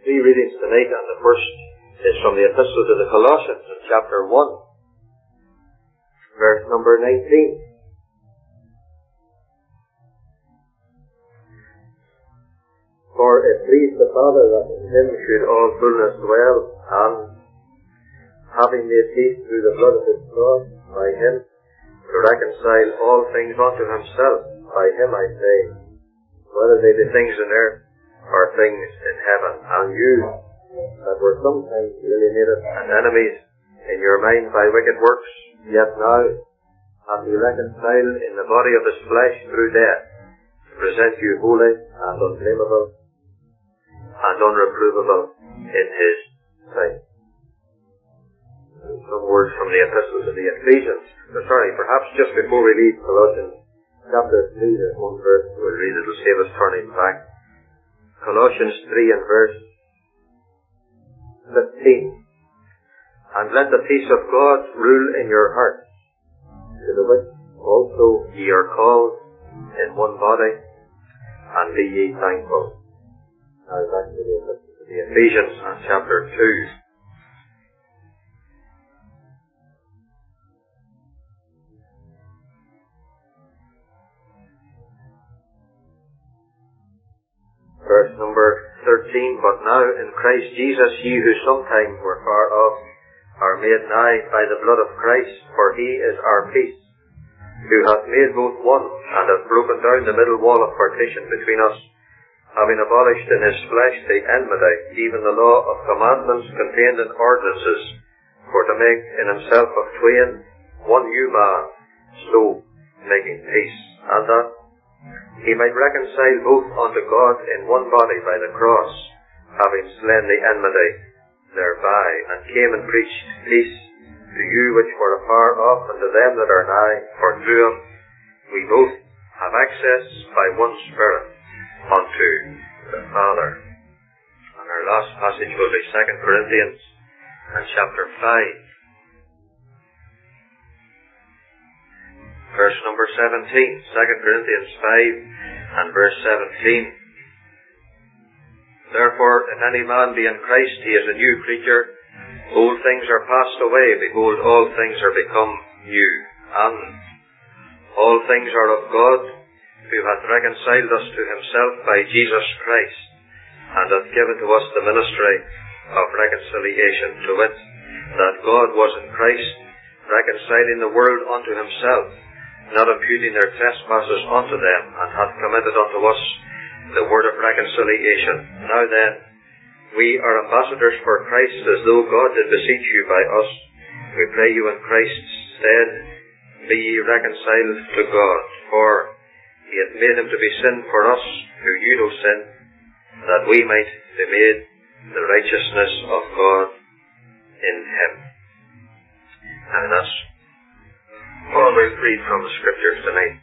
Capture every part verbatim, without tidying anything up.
three readings tonight, and the first is from the Epistle to the Colossians in chapter one, verse number nineteen. For it pleased the Father that in him should all fullness dwell, and having made peace through the blood of his cross, by him to reconcile all things unto himself. By him I say, whether they be things in earth or things in heaven. And you, that were sometimes alienated and enemies in your mind by wicked works, yet now hath he reconciled in the body of his flesh through death, to present you holy and unblameable and unreprovable in his sight. Some words from the Epistle to the Ephesians. Oh, sorry, perhaps just before we leave Colossians chapter three, there's one verse we'll read. It'll save us turning back. Colossians three and verse fifteen. And let the peace of God rule in your hearts, to the which also ye are called in one body, and be ye thankful. Now back to the, the Ephesians and chapter two. Verse number thirteen. But now in Christ Jesus ye who sometime were far off are made nigh by the blood of Christ, for he is our peace, who hath made both one, and hath broken down the middle wall of partition between us, having abolished in his flesh the enmity, even the law of commandments contained in ordinances, for to make in himself of twain one new man, so making peace, and that he might reconcile both unto God in one body by the cross, having slain the enmity thereby, and came and preached peace to you which were afar off, and to them that are nigh, for through him we both have access by one Spirit unto the Father. And our last passage will be Second Corinthians and chapter five. Verse number seventeen, Second Corinthians five and verse seventeen. Therefore, if any man be in Christ, he is a new creature. Old things are passed away, behold, all things are become new. And all things are of God, who hath reconciled us to himself by Jesus Christ, and hath given to us the ministry of reconciliation, to wit, that God was in Christ, reconciling the world unto himself, not imputing their trespasses unto them, and hath committed unto us the word of reconciliation. Now then, we are ambassadors for Christ, as though God did beseech you by us. We pray you in Christ's stead, be ye reconciled to God, for he hath made him to be sin for us, who knew no sin, that we might be made the righteousness of God in him. And that's all we'll read from the Scriptures tonight.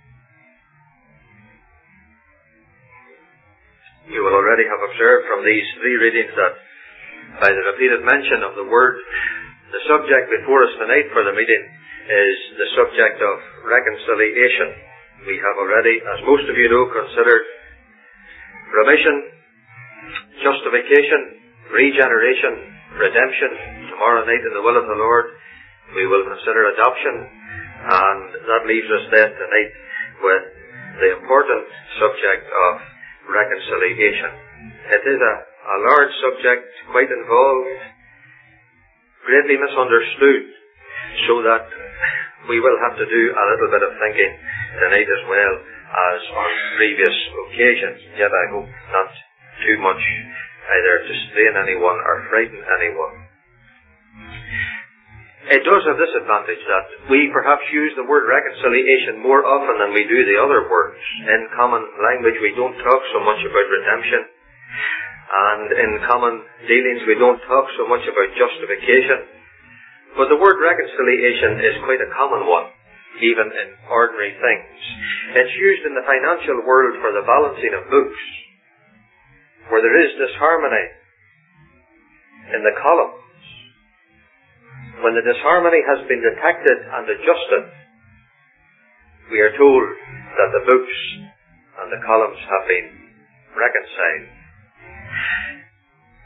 You will already have observed from these three readings that by the repeated mention of the word, the subject before us tonight for the meeting is the subject of reconciliation. We have already, as most of you know, considered remission, justification, regeneration, redemption. Tomorrow night in the will of the Lord we will consider adoption, and that leaves us then tonight with the important subject of reconciliation. It is a, a large subject, quite involved, greatly misunderstood, so that we will have to do a little bit of thinking tonight as well as on previous occasions. Yet I hope not too much either to strain anyone or frighten anyone. It does have this advantage that we perhaps use the word reconciliation more often than we do the other words. In common language we don't talk so much about redemption, and in common dealings we don't talk so much about justification. But the word reconciliation is quite a common one, even in ordinary things. It's used in the financial world for the balancing of books, where there is disharmony in the columns. When the disharmony has been detected and adjusted, we are told that the books and the columns have been reconciled.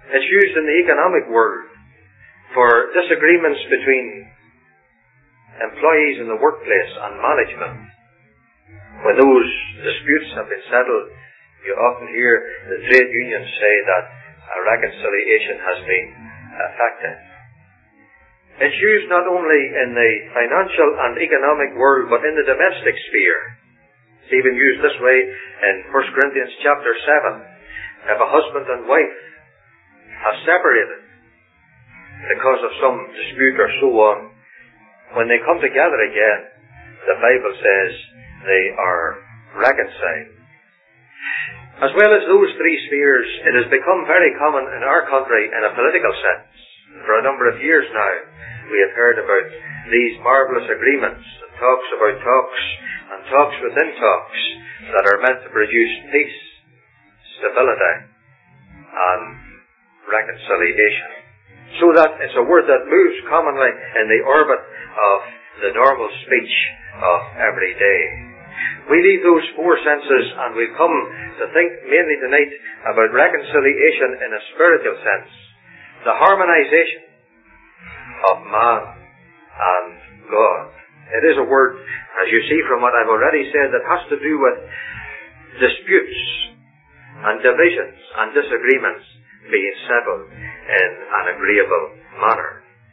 It's used in the economic world for disagreements between employees in the workplace and management. When those disputes have been settled, you often hear the trade unions say that a reconciliation has been effected. It's used not only in the financial and economic world, but in the domestic sphere. It's even used this way in First Corinthians chapter seven. If a husband and wife have separated because of some dispute or so on, when they come together again, the Bible says they are reconciled. As well as those three spheres, it has become very common in our country in a political sense. For a number of years now, we have heard about these marvellous agreements, and talks about talks, and talks within talks that are meant to produce peace, stability, and reconciliation. So that it's a word that moves commonly in the orbit of the normal speech of every day. We leave those four senses and we come to think mainly tonight about reconciliation in a spiritual sense. The harmonization of man and God. It is a word, as you see from what I've already said, that has to do with disputes and divisions and disagreements being settled in an agreeable manner.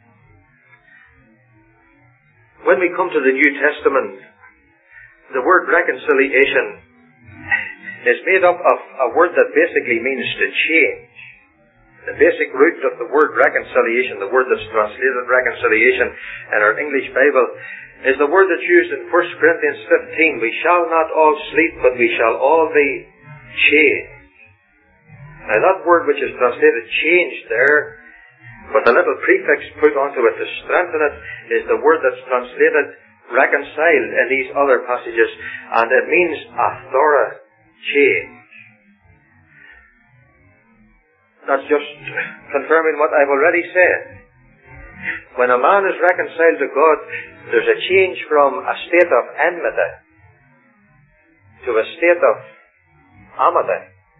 When we come to the New Testament, the word reconciliation is made up of a word that basically means to change. The basic root of the word reconciliation, the word that's translated reconciliation in our English Bible, is the word that's used in First Corinthians fifteen. We shall not all sleep, but we shall all be changed. Now that word which is translated changed there, but the little prefix put onto it to strengthen it, is the word that's translated reconciled in these other passages, and it means a thorough change. That's just confirming what I've already said. When a man is reconciled to God, there's a change from a state of enmity to a state of amity.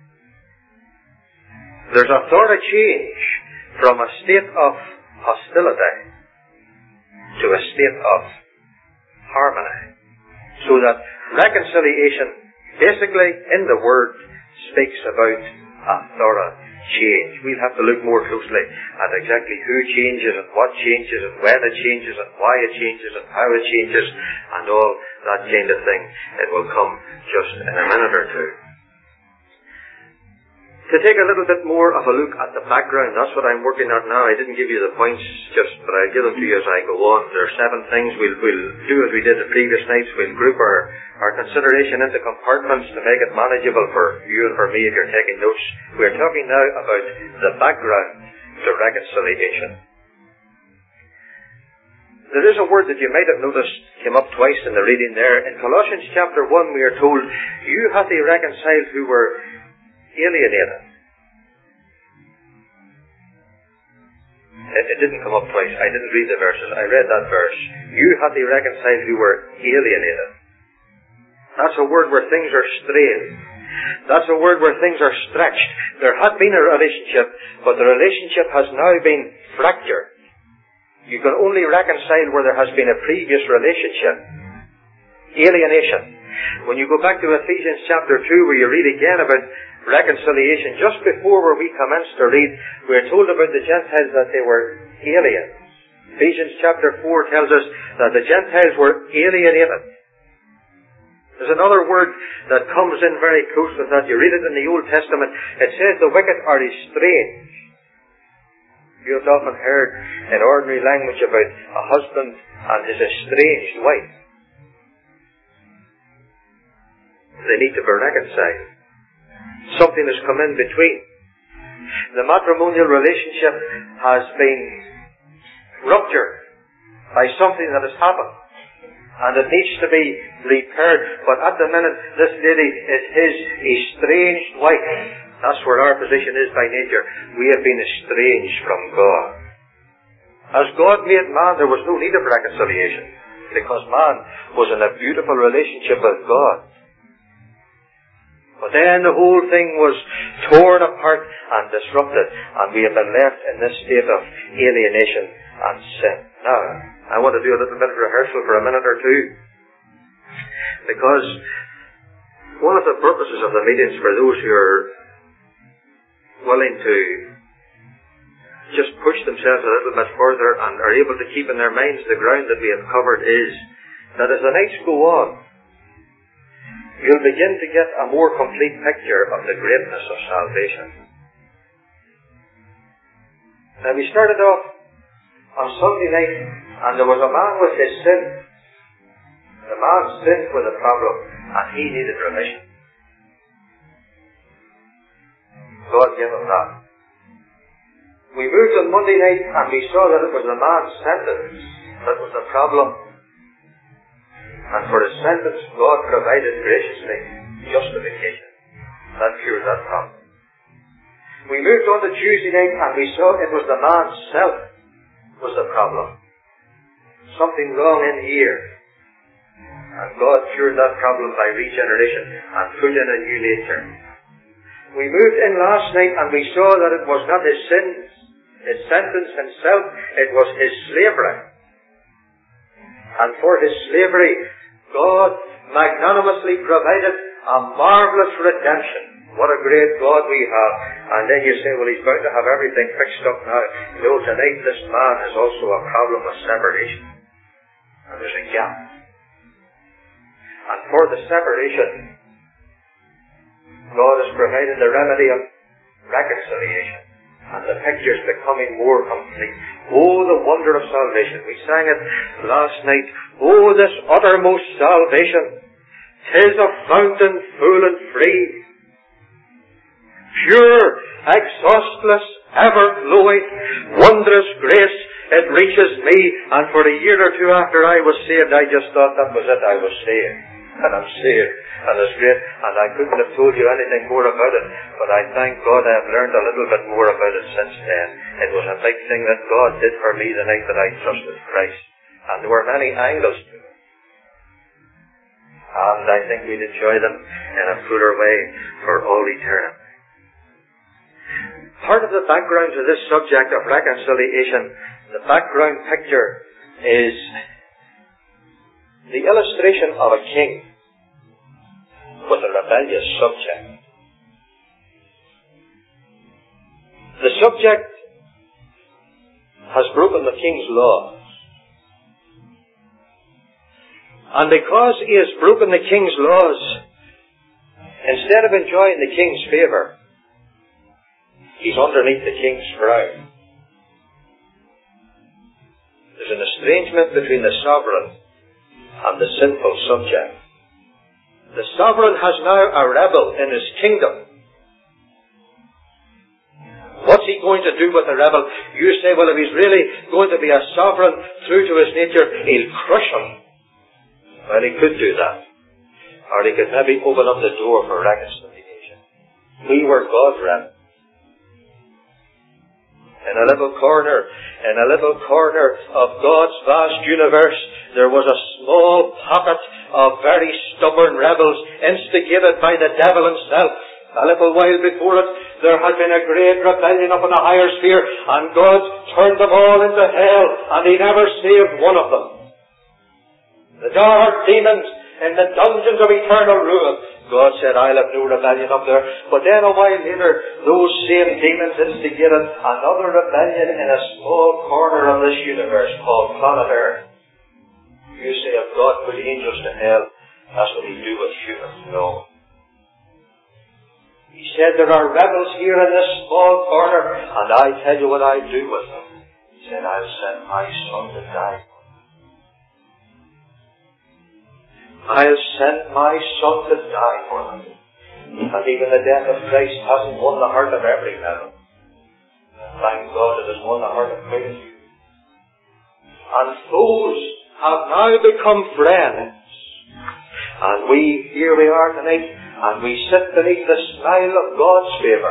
There's a thorough change from a state of hostility to a state of harmony. So that reconciliation, basically in the word, speaks about a thorough change. We'll have to look more closely at exactly who changes and what changes and when it changes and why it changes and how it changes and all that kind of thing. It will come just in a minute or two. To take a little bit more of a look at the background, that's what I'm working on now. I didn't give you the points just, but I'll give them to you as I go on. There are seven things. We'll, we'll do as we did the previous nights. We'll group our, our consideration into compartments to make it manageable for you and for me if you're taking notes. We're talking now about the background to reconciliation. There is a word that you might have noticed came up twice in the reading there. In Colossians chapter one we are told, you hath he reconciled who were alienated. It, it didn't come up twice. I didn't read the verses. I read that verse. You hath he reconciled who were alienated. That's a word where things are strained. That's a word where things are stretched. There had been a relationship, but the relationship has now been fractured. You can only reconcile where there has been a previous relationship. Alienation. When you go back to Ephesians chapter two, where you read again about reconciliation, just before where we commenced to read, we are told about the Gentiles that they were aliens. Ephesians chapter four tells us that the Gentiles were alienated. There's another word that comes in very close with that. You read it in the Old Testament. It says the wicked are estranged. You have often heard in ordinary language about a husband and his estranged wife. They need to be reconciled. Something has come in between. The matrimonial relationship has been ruptured by something that has happened, and it needs to be repaired. But at the minute, this lady is his estranged wife. That's where our position is by nature. We have been estranged from God. As God made man, there was no need of reconciliation, because man was in a beautiful relationship with God. But then the whole thing was torn apart and disrupted, and we have been left in this state of alienation and sin. Now, I want to do a little bit of rehearsal for a minute or two, because one of the purposes of the meetings for those who are willing to just push themselves a little bit further and are able to keep in their minds the ground that we have covered is that as the nights go on, you'll begin to get a more complete picture of the greatness of salvation. Now, we started off on Sunday night, and there was a man with his sin. The man's sin was a problem, and he needed remission. God gave him that. We moved on Monday night, and we saw that it was the man's sentence that was the problem. And for his sentence, God provided graciously justification. That cured that problem. We moved on to Tuesday night, and we saw it was the man's self was the problem. Something wrong in here. And God cured that problem by regeneration and put in a new nature. We moved in last night, and we saw that it was not his sins, his sentence himself, it was his slavery. And for his slavery, God magnanimously provided a marvelous redemption. What a great God we have. And then you say, well, he's bound to have everything fixed up now. No, tonight this man has also a problem with separation. And there's a gap. And for the separation, God has provided the remedy of reconciliation. And the picture's becoming more complete. Oh, the wonder of salvation. We sang it last night. Oh, this uttermost salvation. 'Tis a fountain full and free. Pure, exhaustless, ever-flowing, wondrous grace. It reaches me. And for a year or two after I was saved, I just thought that was it. I was saved. And I'm saved. And it's great. And I couldn't have told you anything more about it. But I thank God I have learned a little bit more about it since then. It was a big thing that God did for me the night that I trusted Christ. And there were many angles to it. And I think we'd enjoy them in a fuller way for all eternity. Part of the background to this subject of reconciliation, the background picture is the illustration of a king with a rebellious subject. The subject has broken the king's laws. And because he has broken the king's laws, instead of enjoying the king's favour, he's underneath the king's frown. There's an estrangement between the sovereign and the sinful subject. The sovereign has now a rebel in his kingdom. What's he going to do with the rebel? You say, well, if he's really going to be a sovereign true to his nature, he'll crush him. Well, he could do that. Or he could maybe open up the door for reconciliation. We were God's rebel. In a little corner, in a little corner of God's vast universe, there was a small pocket of very stubborn rebels instigated by the devil himself. A little while before it, there had been a great rebellion up in a higher sphere, and God turned them all into hell, and He never saved one of them. The dark demons in the dungeons of eternal ruin. God said, I'll have no rebellion up there. But then a while later, those same demons instigated another rebellion in a small corner of this universe called planet Earth. You say, if God put angels to hell, that's what He'd do with humans. No. He said, there are rebels here in this small corner, and I tell you what I'll do with them. He said, I'll send my Son to die. I'll send my Son to die for them. And even the death of Christ hasn't won the heart of every rebel. Thank God it has won the heart of quite a few. And foes have now become friends. And we, here we are tonight, and we sit beneath the smile of God's favour.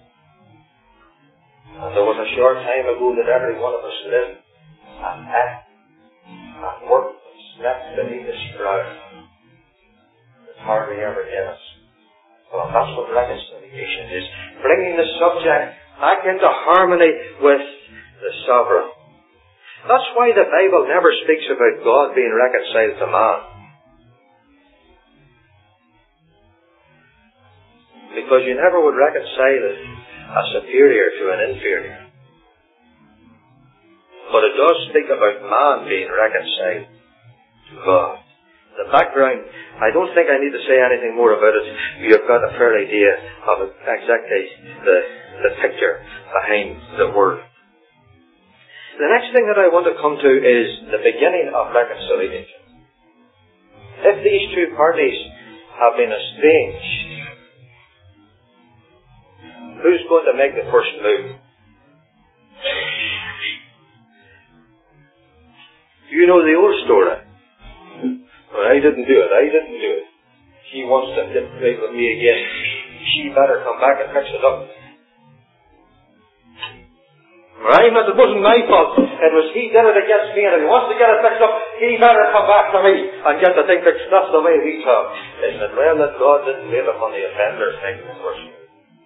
And there was a short time ago that every one of us lived and ate and worked and slept beneath His frown. Hardly ever get us. Well, that's what reconciliation is. bringing the subject back into harmony with the sovereign. That's why the Bible never speaks about God being reconciled to man. Because you never would reconcile a superior to an inferior. But it does speak about man being reconciled to God. The background, I don't think I need to say anything more about it. You've got a fair idea of exactly the, the picture behind the word. The next thing that I want to come to is the beginning of reconciliation. If these two parties have been estranged, who's going to make the first move? You know the old story. Well, I didn't do it, I didn't do it. He wants to get right with me again. She better come back and fix it up. Right? It wasn't my fault. It was he did it against me, and if he wants to get it fixed up, he better come back to me and get the thing fixed. That's the way we talk. Isn't it well that God didn't wait upon the offender making the first move?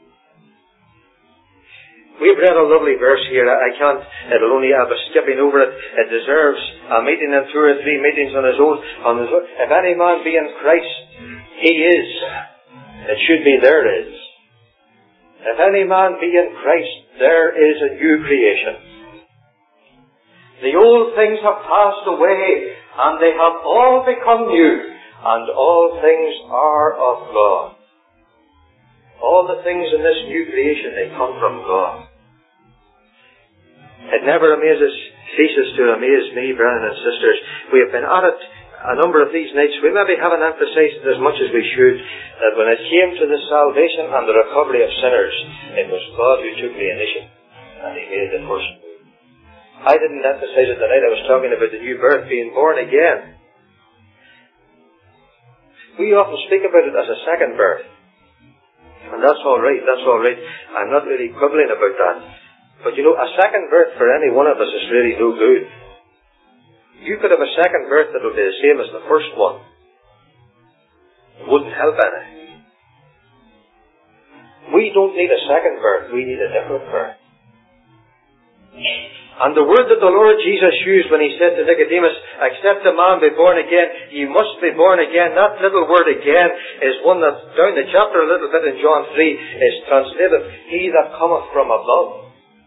We've read a lovely verse here. I can't, it'll only, I'll be skipping over it. It deserves a meeting and two or three meetings on his own. On his own. If any man be in Christ, he is. It should be there is. If any man be in Christ, there is a new creation. The old things have passed away, and they have all become new, and all things are of God. All the things in this new creation, they come from God. It never amazes, ceases to amaze me, brothers and sisters. We have been at it a number of these nights. We maybe haven't emphasized it as much as we should, that when it came to the salvation and the recovery of sinners, it was God who took the initiative, and He made the first move. I didn't emphasize it tonight. I was talking about the new birth, being born again. We often speak about it as a second birth. And that's all right, that's all right. I'm not really quibbling about that. But you know, a second birth for any one of us is really no good. You could have a second birth that would be the same as the first one. It wouldn't help any. We don't need a second birth, we need a different birth. And the word that the Lord Jesus used when He said to Nicodemus, except a man be born again, you must be born again. That little word again is one that's down the chapter a little bit in John three, is translated, he that cometh from above.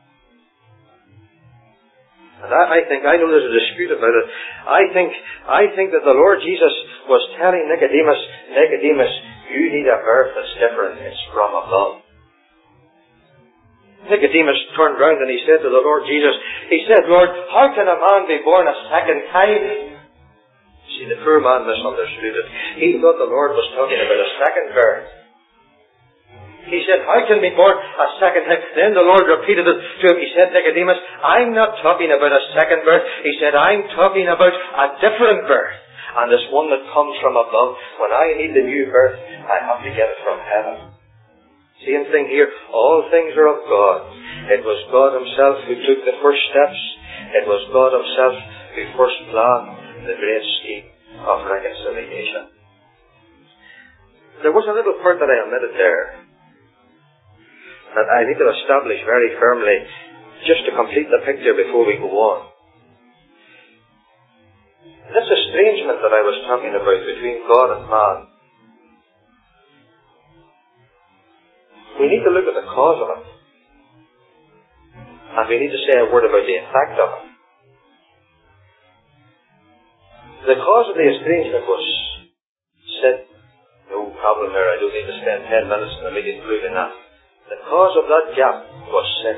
And I, I think, I know there's a dispute about it. I think, I think that the Lord Jesus was telling Nicodemus, Nicodemus, you need a birth that's different. It's from above. Nicodemus turned round and he said to the Lord Jesus, he said, Lord, how can a man be born a second time? See, the poor man misunderstood it. He thought the Lord was talking about a second birth. He said, how can be born a second time? Then the Lord repeated it to him. He said, Nicodemus, I'm not talking about a second birth. He said, I'm talking about a different birth. And it's one that comes from above. When I need the new birth, I have to get it from heaven. Same thing here. All things are of God. It was God Himself who took the first steps. It was God Himself who first planned the great scheme of reconciliation. There was a little part that I omitted there that I need to establish very firmly just to complete the picture before we go on. This estrangement that I was talking about between God and man, we need to look at the cause of it. And we need to say a word about the effect of it. The cause of the estrangement was sin. No problem there. I don't need to spend ten minutes in the meeting proving that. The cause of that gap was sin.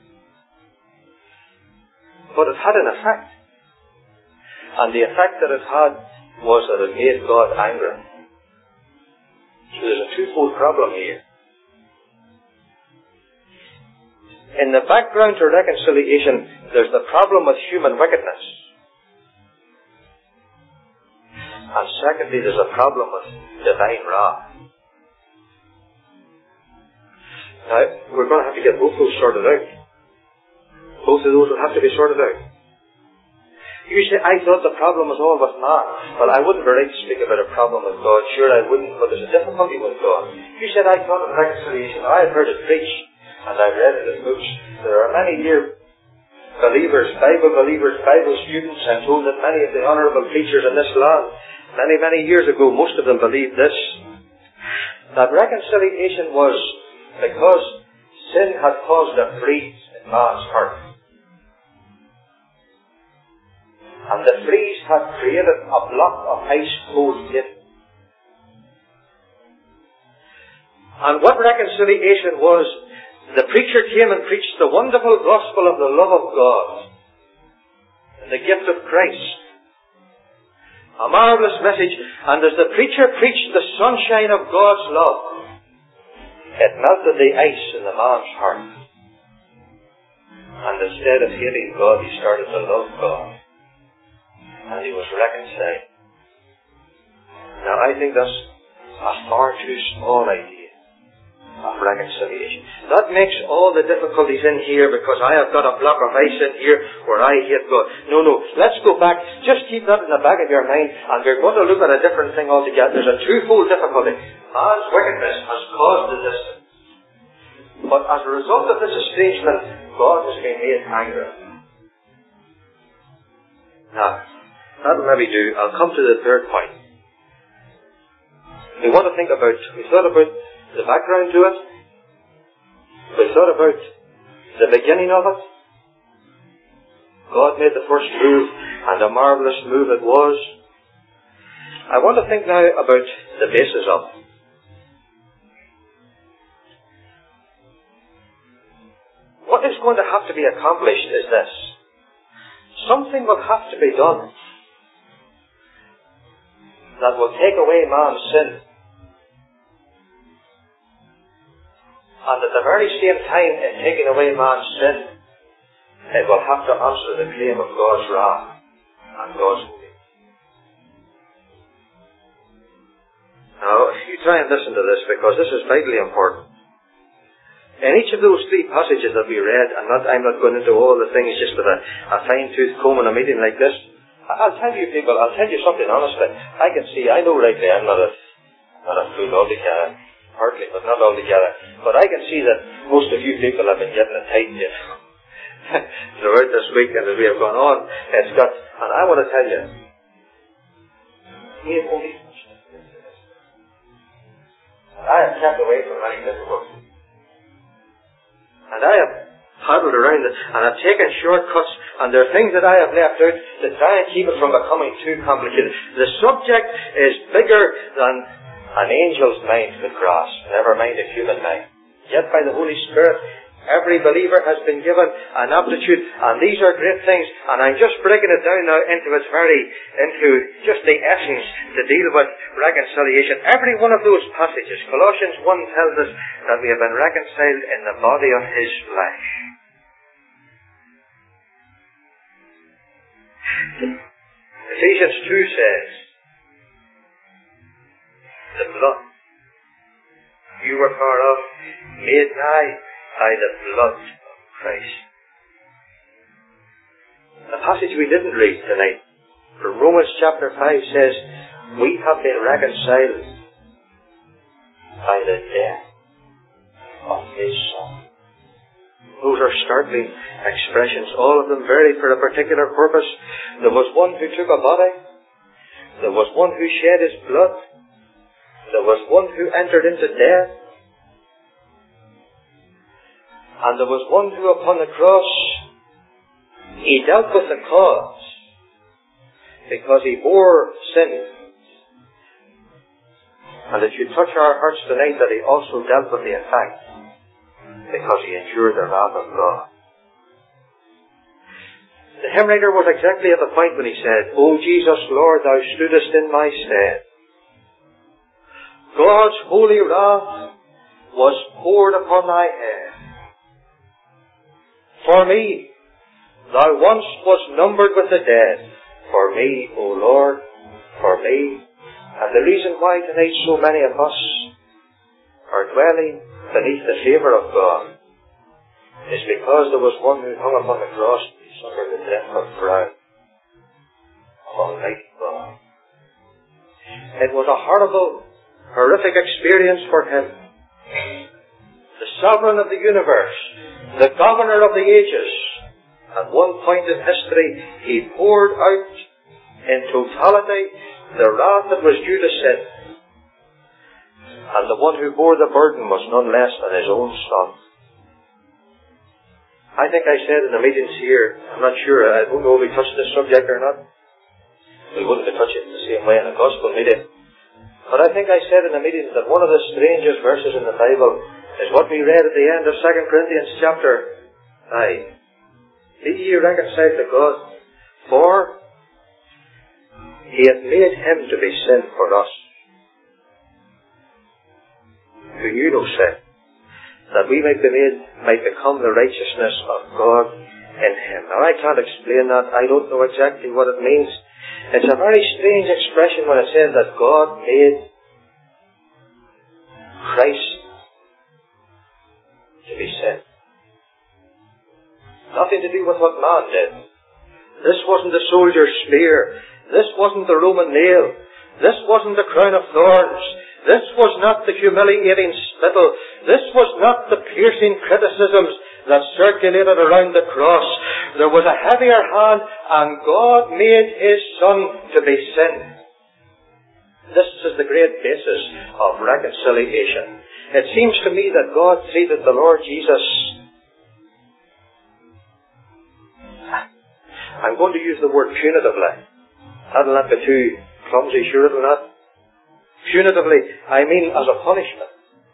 But it had an effect. And the effect that it had was that it made God angry. So there's a twofold problem here. In the background to reconciliation, there's the problem with human wickedness. And secondly, there's a problem with divine wrath. Now, we're going to have to get both those sorted out. Both of those will have to be sorted out. You say, I thought the problem was all with man. Well, I wouldn't be right to speak about a problem with God. Sure, I wouldn't, but there's a difficulty with God. You said, I thought of reconciliation. I have heard it preached. And I read in the books, there are many here believers, Bible believers, Bible students. I'm told that many of the honourable preachers in this land, many, many years ago, most of them believed this, that reconciliation was because sin had caused a freeze in man's heart. And the freeze had created a block of ice cold in. And what reconciliation was, the preacher came and preached the wonderful gospel of the love of God and the gift of Christ. A marvellous message. And as the preacher preached the sunshine of God's love, it melted the ice in the man's heart. And instead of hating God, he started to love God. And he was reconciled. Now I think that's a far too small idea of reconciliation. That makes all the difficulties in here because I have got a block of ice in here where I hate God. No, no, let's go back. Just keep that in the back of your mind, and we're going to look at a different thing altogether. There's a twofold difficulty. Man's wickedness has caused the distance. But as a result of this estrangement, God has been made angry. Now, that'll maybe do. I'll come to the third point. We want to think about, we thought about the background to it. We thought about the beginning of it. God made the first move, and a marvellous move it was. I want to think now about the basis of it. What is going to have to be accomplished is this. Something will have to be done that will take away man's sin. And at the very same time in taking away man's sin, it will have to answer the claim of God's wrath and God's holiness. Now, if you try and listen to this, because this is vitally important. In each of those three passages that we read, and not, I'm not going into all the things just with a, a fine-tooth comb in a meeting like this, I'll tell you people, I'll tell you something honestly. I can see, I know rightly I'm not a, not a fool altogether. Partly, but not altogether. But I can see that most of you people have been getting it tight, you know. Throughout this week and as we have gone on, it's got, and I want to tell you, we have only touched it. I have kept away from many difficulties. And I have paddled around it, and I've taken shortcuts, and there are things that I have left out to try and keep it from becoming too complicated. The subject is bigger than an angel's mind could grasp, never mind a human mind. Yet by the Holy Spirit, every believer has been given an aptitude, and these are great things, and I'm just breaking it down now into its very, into just the essence to deal with reconciliation. Every one of those passages, Colossians one tells us that we have been reconciled in the body of His flesh. Ephesians two says, the blood you were part of, made nigh by the blood of Christ. A passage we didn't read tonight from Romans chapter five says, we have been reconciled by the death of His Son. Those are startling expressions, all of them varied for a particular purpose. There was one who took a body. There was one who shed His blood. There was one who entered into death. And there was one who upon the cross, He dealt with the cause because He bore sin. And it should touch our hearts tonight that He also dealt with the effect because He endured the wrath of God. The hymn writer was exactly at the point when he said, O Jesus, Lord, Thou stoodest in my stead. God's holy wrath was poured upon Thy head. For me, Thou once wast numbered with the dead. For me, O Lord, for me. And the reason why tonight so many of us are dwelling beneath the favour of God is because there was one who hung upon the cross and He suffered the death of wrath of Almighty God. It was a horrible, horrific experience for Him the sovereign of the universe, the governor of the ages. At one point in history, He poured out in totality the wrath that was due to sin. And the one who bore the burden was none less than His own Son. I think I said in the meetings here, I'm not sure, I don't know if we touched this subject or not. We wouldn't have touched it in the same way in a gospel meeting. But I think I said in the meetings that one of the strangest verses in the Bible is what we read at the end of Second Corinthians chapter nine. Be ye reconciled to God, for He hath made Him to be sin for us, who knew no sin, that we might be made, might become the righteousness of God in Him. Now I can't explain that. I don't know exactly what it means. It's a very strange expression when it says that God made Christ to be sin. Nothing to do with what man did. This wasn't the soldier's spear. This wasn't the Roman nail. This wasn't the crown of thorns. This was not the humiliating spittle. This was not the piercing criticisms that circulated around the cross. There was a heavier hand, and God made His Son to be sin. This is the great basis of reconciliation. It seems to me that God treated the Lord Jesus, I'm going to use the word punitively. That'll not be too clumsy, sure it'll not. Punitively, I mean as a punishment.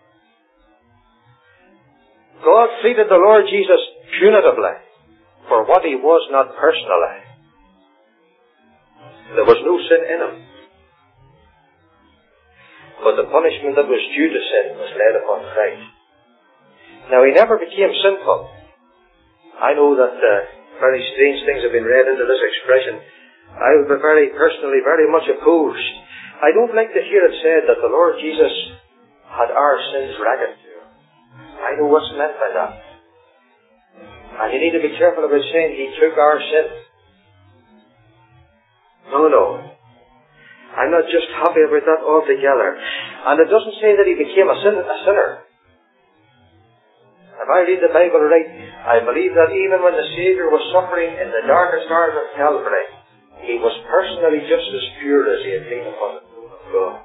God treated the Lord Jesus punitively for what He was not personally. There was no sin in Him. But the punishment that was due to sin was laid upon Christ. Now, He never became sinful. I know that uh, very strange things have been read into this expression. I would be very personally very much opposed. I don't like to hear it said that the Lord Jesus had our sins reckoned to Him. I know what's meant by that. And you need to be careful about saying He took our sins. No, no. I'm not just happy about that altogether. And it doesn't say that He became a, sin, a sinner. If I read the Bible right, I believe that even when the Saviour was suffering in the darkest hours of Calvary, He was personally just as pure as He had been upon the throne of God.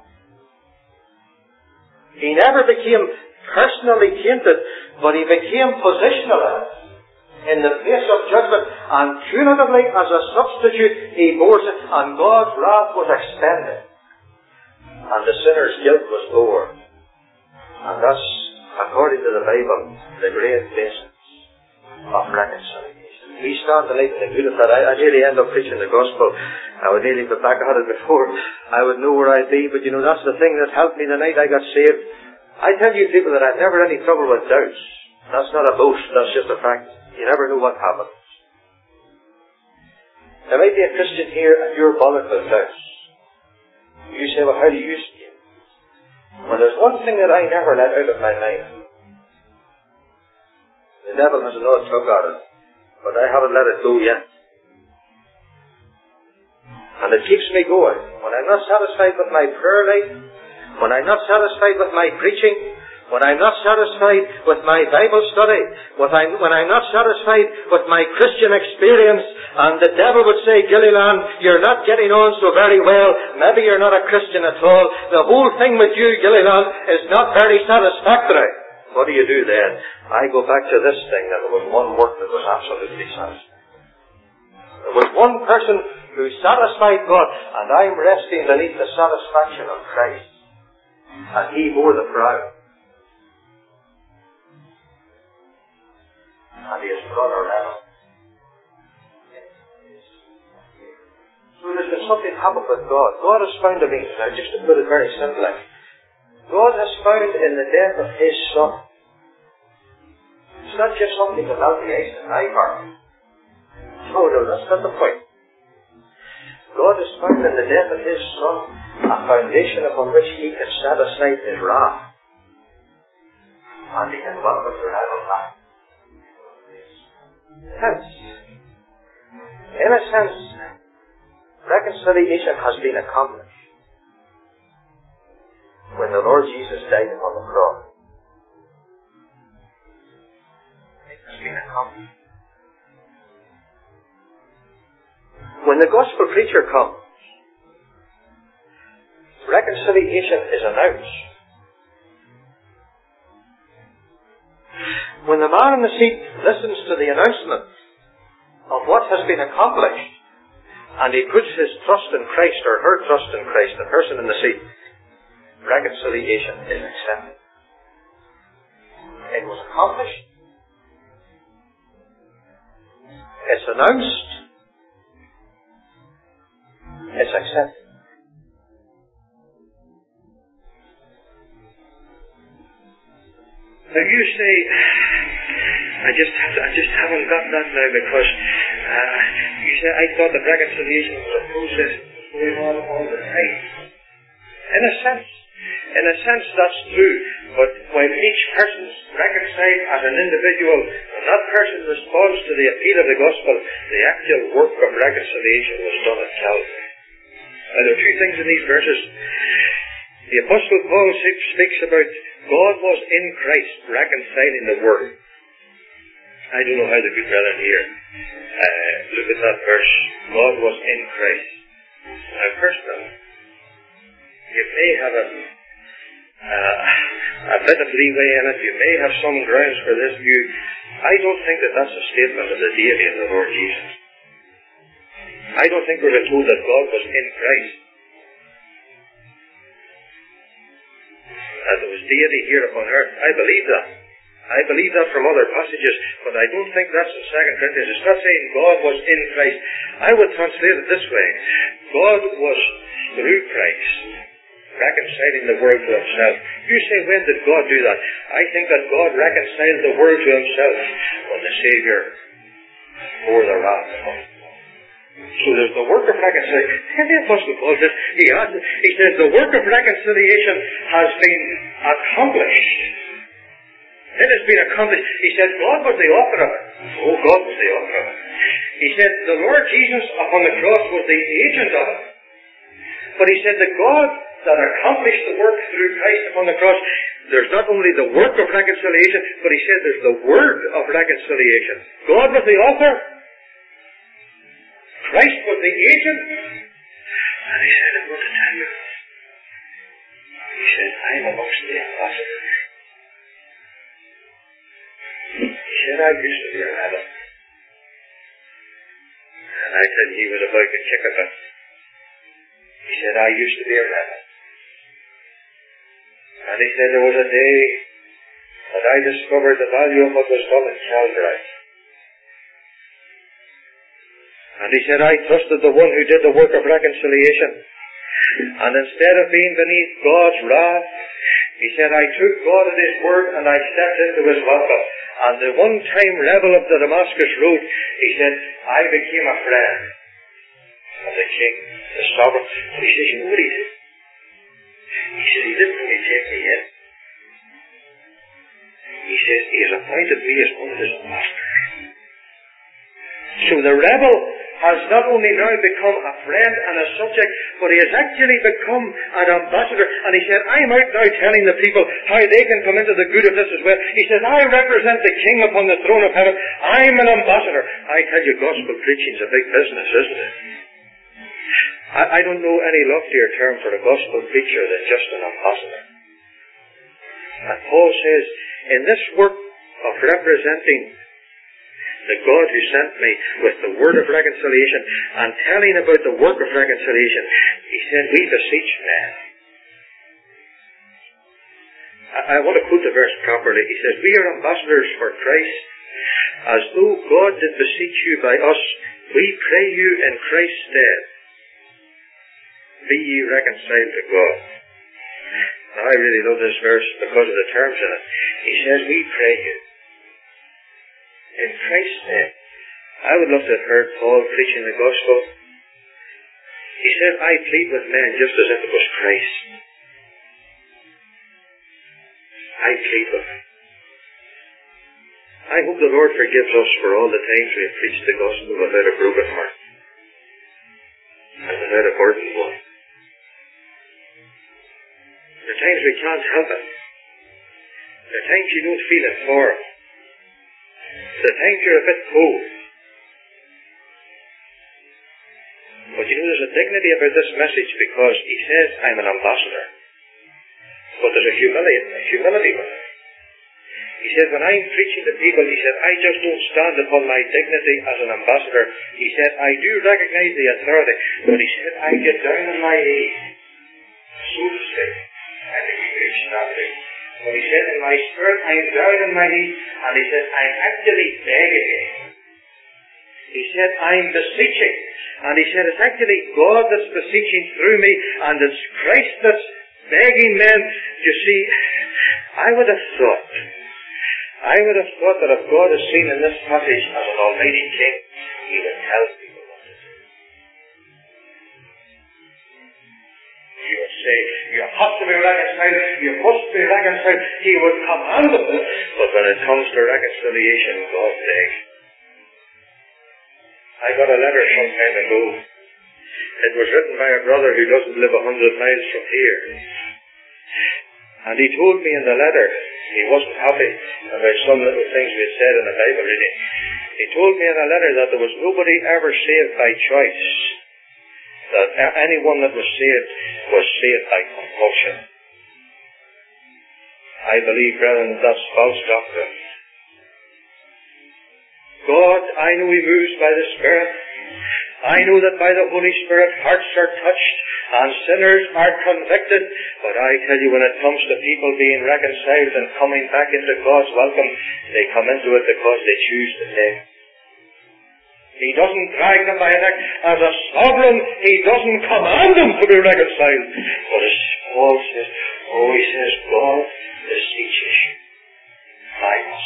He never became personally tainted, but He became positionally in the place of judgment, and punitively as a substitute He bore it, and God's wrath was extended, and the sinner's guilt was borne. And thus, according to the Bible, the great basis of reconciliation. We stand to light in the good of that. I, I nearly end up preaching the gospel. I would nearly be back at it before I would know where I'd be, but you know, that's the thing that helped me the night I got saved. I tell you people that I've never any trouble with doubts. That's not a boast, that's just a fact. You never know what happens. There might be a Christian here and you're bothered with doubts. You say, well, how do you see it? Well, there's one thing that I never let out of my mind. The devil has another tug at it, but I haven't let it go yet. And it keeps me going. When I'm not satisfied with my prayer life, when I'm not satisfied with my preaching, when I'm not satisfied with my Bible study, when I'm, when I'm not satisfied with my Christian experience, and the devil would say, Gilliland, you're not getting on so very well, maybe you're not a Christian at all, the whole thing with you, Gilliland, is not very satisfactory. What do you do then? I go back to this thing, that there was one work that was absolutely satisfying. There was one person who satisfied God, and I'm resting beneath the satisfaction of Christ. And He bore the crown. And He has brought our level. So there's been something happen with God. God has found a means. Now, just to put it very simply, God has found in the death of His Son. It's not just something to melt the ice in my heart. No, no, that's not the point. God has found in the death of His Son a foundation upon which He can set aside His wrath. And He can welcome the rebel back. Hence, in a sense, reconciliation has been accomplished when the Lord Jesus died upon the cross. has been accomplished. When the gospel preacher comes, reconciliation is announced. When the man in the seat listens to the announcement of what has been accomplished, and he puts his trust in Christ, or her trust in Christ, the person in the seat, reconciliation is accepted. It was accomplished. It's announced. It's accepted. Now you say, I just I just haven't got that now because uh, you say I thought that reconciliation was a process going on all the time. In a sense, in a sense that's true. But when each person's reconciled as an individual, and that person responds to the appeal of the gospel, the actual work of reconciliation was done at Calvary. Now there are two things in these verses. The Apostle Paul speaks about God was in Christ reconciling the world. I don't know how the good brethren here uh, look at that verse. God was in Christ. Now personally, you may have a, uh, a bit of leeway in it. You may have some grounds for this view. I don't think that that's a statement of the deity of the Lord Jesus. I don't think we're told that God was in Christ. That there was deity here upon earth. I believe that. I believe that from other passages, but I don't think that's in Second Corinthians. It's not saying God was in Christ. I would translate it this way. God was through Christ reconciling the world to himself. You say, when did God do that? I think that God reconciled the world to himself when the Saviour bore the wrath of God. So there's the work of reconciliation. The Apostle Paul says, he, has, he says, the work of reconciliation has been accomplished. It has been accomplished. He said, God was the author of it. Oh, God was the author of it. He said, the Lord Jesus upon the cross was the agent of it. But he said, the God that accomplished the work through Christ upon the cross, there's not only the work of reconciliation, but he said there's the word of reconciliation. God was the author. Christ was the agent. And he said, I'm going to tell you. He said, I'm amongst the ambassadors. He said, I used to be a rebel. And I said, he was about to kick a bit. He said, I used to be a rebel. And he said, there was a day that I discovered the value of what was done in Calvary. And he said, I trusted the one who did the work of reconciliation. And instead of being beneath God's wrath, he said, I took God at his word and I stepped into his welcome. And the one-time rebel of the Damascus road, he said, I became a friend of the king, the sovereign. And he says, you know what he did? He said, he didn't really take me in. He says, he has appointed me as one of his masters. So the rebel has not only now become a friend and a subject, but he has actually become an ambassador. And he said, I'm out now telling the people how they can come into the good of this as well. He said, I represent the king upon the throne of heaven. I'm an ambassador. I tell you, gospel preaching is a big business, isn't it? I, I don't know any loftier term for a gospel preacher than just an ambassador. And Paul says, in this work of representing the God who sent me with the word of reconciliation and telling about the work of reconciliation, he said, we beseech men. I, I want to quote the verse properly. He says, we are ambassadors for Christ, as though God did beseech you by us. We pray you in Christ's stead, be ye reconciled to God. Now, I really love this verse because of the terms in it. He says, we pray you. In Christ's name. I would love to have heard Paul preaching the gospel. He said, I plead with men just as if it was Christ. I plead with them. I hope the Lord forgives us for all the times we have preached the gospel without a broken heart and without a burdened one. There are times we can't help it. There are times you don't feel informed. The at times you're a bit cold. But you know, there's a dignity about this message because he says, I'm an ambassador. But there's a humility, a humility with it. He said, when I'm preaching to people, he said, I just don't stand upon my dignity as an ambassador. He said, I do recognize the authority, but he said, I get down on my knees, so to say, and he preached that thing. But he said, in my spirit, I'm down on my knees, and he said, I'm actually begging him. He said, I'm beseeching. And he said, it's actually God that's beseeching through me, and it's Christ that's begging men. You see, I would have thought, I would have thought that if God is seen in this passage as an almighty king, he would tell people what to do. He would say, you have to be reconciled, you must be reconciled. He would command them. But when it comes to reconciliation, God begs. I got a letter some time ago. It was written by a brother who doesn't live a hundred miles from here. And he told me in the letter, he wasn't happy about some little things we had said in the Bible reading. He told me in a letter that there was nobody ever saved by choice. That anyone that was saved was saved by compulsion. I believe, brethren, that's false doctrine. God, I know he moves by the Spirit. I know that by the Holy Spirit hearts are touched and sinners are convicted. But I tell you, when it comes to people being reconciled and coming back into God's welcome, they come into it because they choose to take. He doesn't drag them by a neck. As a sovereign, he doesn't command them to be reconciled. But as Paul says, oh, he says, God beseeches you by us.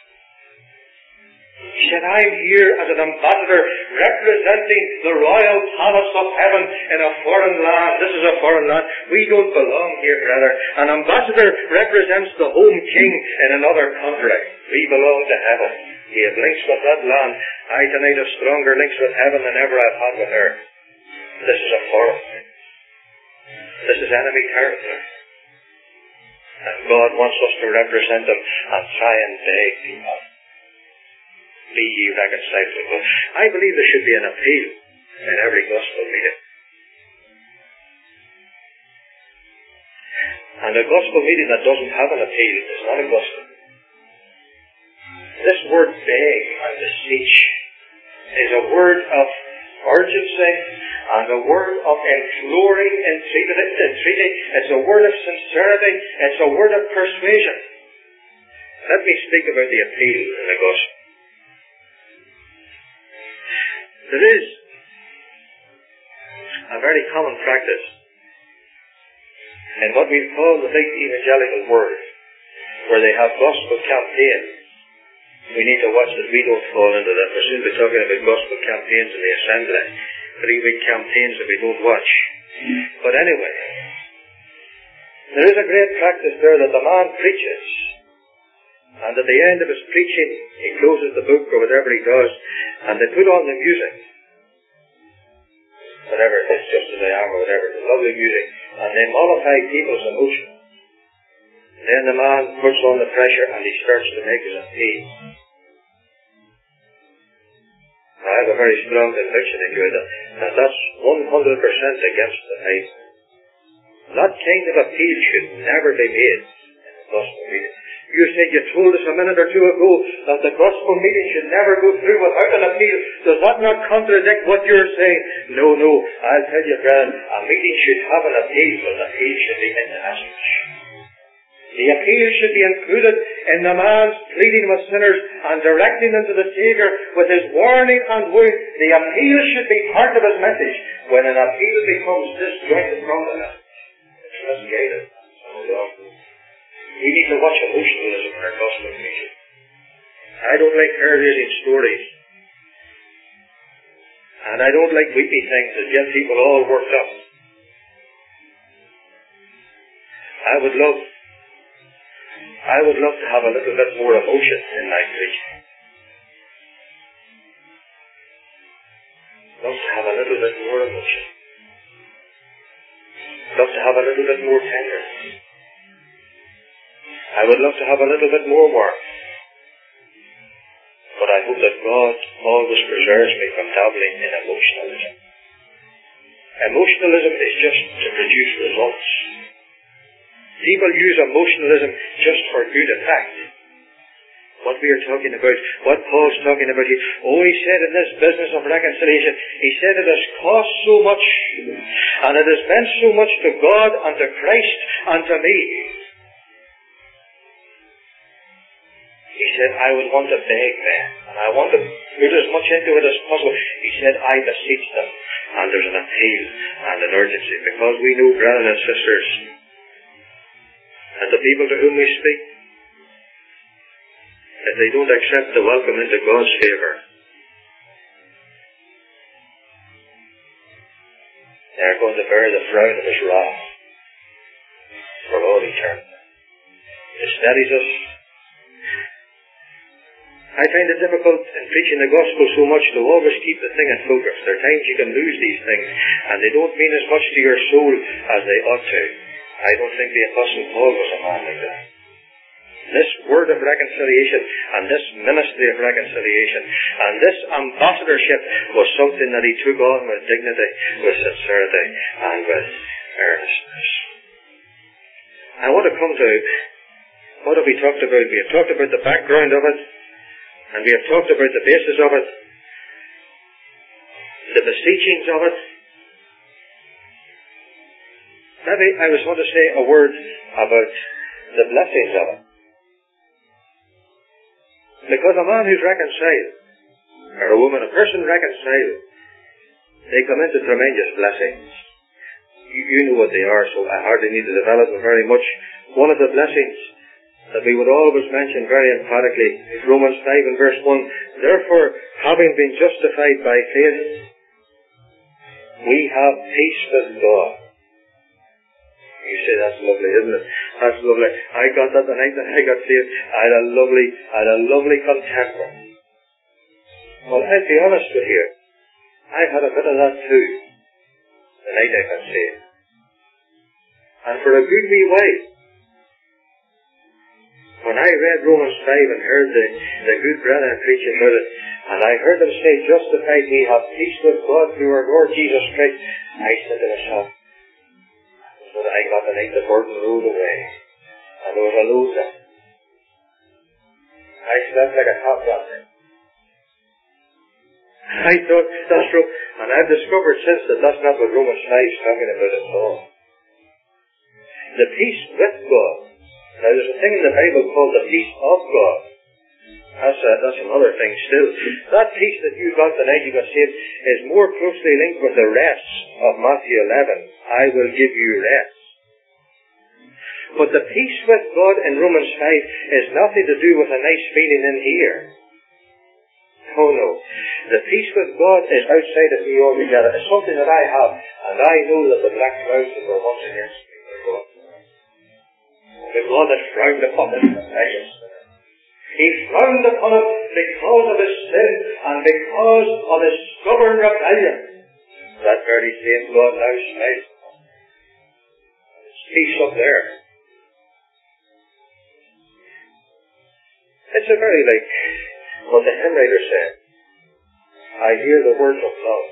He said, I'm here as an ambassador representing the royal palace of heaven in a foreign land. This is a foreign land. We don't belong here, brother. An ambassador represents the home king in another country. We belong to heaven. He has links with that land. I tonight have stronger links with heaven than ever I've had with earth. This is a foreign thing. This is enemy territory. And God wants us to represent him and try and beg people. Be ye reconciled to God. I believe there should be an appeal in every gospel meeting. And a gospel meeting that doesn't have an appeal is not a gospel. This word beg and beseech is a word of urgency and a word of imploring, entreaty. It's a word of sincerity. It's a word of persuasion. Let me speak about the appeal in the gospel. There is a very common practice in what we call the big evangelical world, where they have gospel campaigns. We need to watch that we don't fall into that. We're soon be talking about gospel campaigns in the assembly. Three-week campaigns that we don't watch. But anyway, there is a great practice there that the man preaches, and at the end of his preaching, he closes the book or whatever he does, and they put on the music. Whatever it is, just as I am or whatever, the lovely music, and they mollify people's emotion. Then the man puts on the pressure and he starts to make his appeal. I have a very strong conviction in you that, that that's one hundred percent against the Bible. That kind of appeal should never be made in the gospel meeting. You said, you told us a minute or two ago that the gospel meeting should never go through without an appeal. Does that not contradict what you're saying? No, no. I'll tell you, brethren, a meeting should have an appeal, but the appeal should be in the message. The appeal should be included in the man's pleading with sinners and directing them to the Saviour with his warning and wound. The appeal should be part of his message. When an appeal becomes disjointed from the message, it's misguided. We need to watch emotionalism in our gospel meeting. I don't like hair-raising stories. And I don't like weepy things that get people all worked up. I would love I would love to have a little bit more emotion in my preaching. Love to have a little bit more emotion. Love to have a little bit more tenderness. I would love to have a little bit more work. But But I hope that God always preserves me from dabbling in emotionalism. Emotionalism is just to produce results. People use emotionalism just for good effect. What we are talking about, what Paul's talking about here, oh, he said in this business of reconciliation, he said it has cost so much, and it has meant so much to God and to Christ and to me. He said, I would want to beg them, and I want to put as much into it as possible. He said, I beseech them, and there's an appeal and an urgency, because we know, brothers and sisters, and the people to whom we speak, if they don't accept the welcome into God's favour, they're going to bear the frown of His wrath for all eternity. It steadies us. I find it difficult in preaching the gospel so much to always keep the thing in focus. There are times you can lose these things, and they don't mean as much to your soul as they ought to. I don't think the Apostle Paul was a man like that. This word of reconciliation and this ministry of reconciliation and this ambassadorship was something that he took on with dignity, with sincerity, and with earnestness. I want to come to, what have we talked about? We have talked about the background of it, and we have talked about the basis of it, the beseechings of it. Maybe I was going to say a word about the blessings of it. Because a man who's reconciled, or a woman, a person reconciled, they come into tremendous blessings. You, you know what they are, so I hardly need to develop them very much. One of the blessings that we would always mention very emphatically is Romans five and verse one. Therefore, having been justified by faith, we have peace with God. You say, that's lovely, isn't it? That's lovely. I got that the night that I got saved. I had a lovely, I had a lovely contentment. Well, I'll be honest with you. I had a bit of that too, the night I got saved. And for a good wee while, when I read Romans five and heard the, the good brethren preaching about it, and I heard them say, justified we have peace with God through our Lord Jesus Christ, I said to myself, that I got the night the burden rolled away, and there was a load there. I slept like a top that night. I thought, that's true, and I've discovered since that that's not what Romans five is talking about at all. The peace with God. Now there's a thing in the Bible called the peace of God. That's, a, that's another thing still. That peace that you got the night you got saved is more closely linked with the rest of Matthew eleven. I will give you rest. But the peace with God in Romans five is nothing to do with a nice feeling in here. Oh no. The peace with God is outside of me altogether. It's something that I have, and I know that the black clouds that were once against me are gone. The God that frowned upon him, I guess. He frowned upon him because of his sin and because of his stubborn rebellion. That very same God now smiles upon him. There's peace up there. It's a very like what the hymn writer said. I hear the words of love.